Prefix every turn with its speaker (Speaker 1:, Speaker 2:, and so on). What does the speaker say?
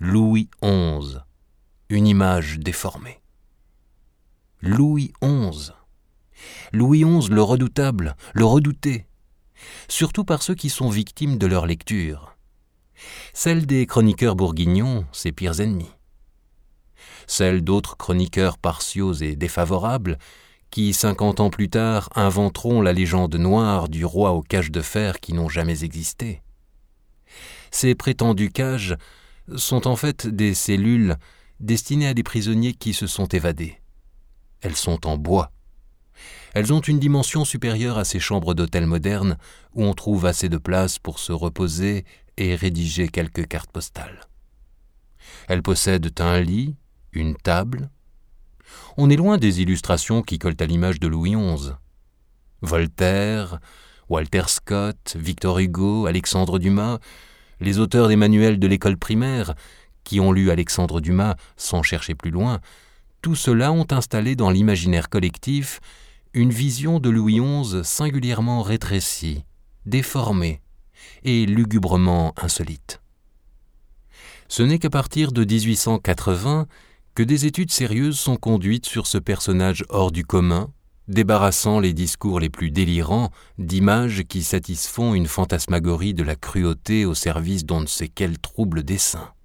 Speaker 1: Louis XI, une image déformée. Louis XI. Louis XI le redoutable, le redouté, surtout par ceux qui sont victimes de leur lecture. Celle des chroniqueurs bourguignons, ses pires ennemis. Celle d'autres chroniqueurs partiaux et défavorables qui, 50 ans plus tard, inventeront la légende noire du roi aux cages de fer qui n'ont jamais existé. Ces prétendues cages sont en fait des cellules destinées à des prisonniers qui se sont évadés. Elles sont en bois. Elles ont une dimension supérieure à ces chambres d'hôtel modernes où on trouve assez de place pour se reposer et rédiger quelques cartes postales. Elles possèdent un lit, une table. On est loin des illustrations qui collent à l'image de Louis XI. Voltaire, Walter Scott, Victor Hugo, Alexandre Dumas, les auteurs des manuels de l'école primaire, qui ont lu Alexandre Dumas sans chercher plus loin, tout cela ont installé dans l'imaginaire collectif une vision de Louis XI singulièrement rétrécie, déformée et lugubrement insolite. Ce n'est qu'à partir de 1880 que des études sérieuses sont conduites sur ce personnage hors du commun, débarrassant les discours les plus délirants d'images qui satisfont une fantasmagorie de la cruauté au service d'on ne sait quel trouble dessein.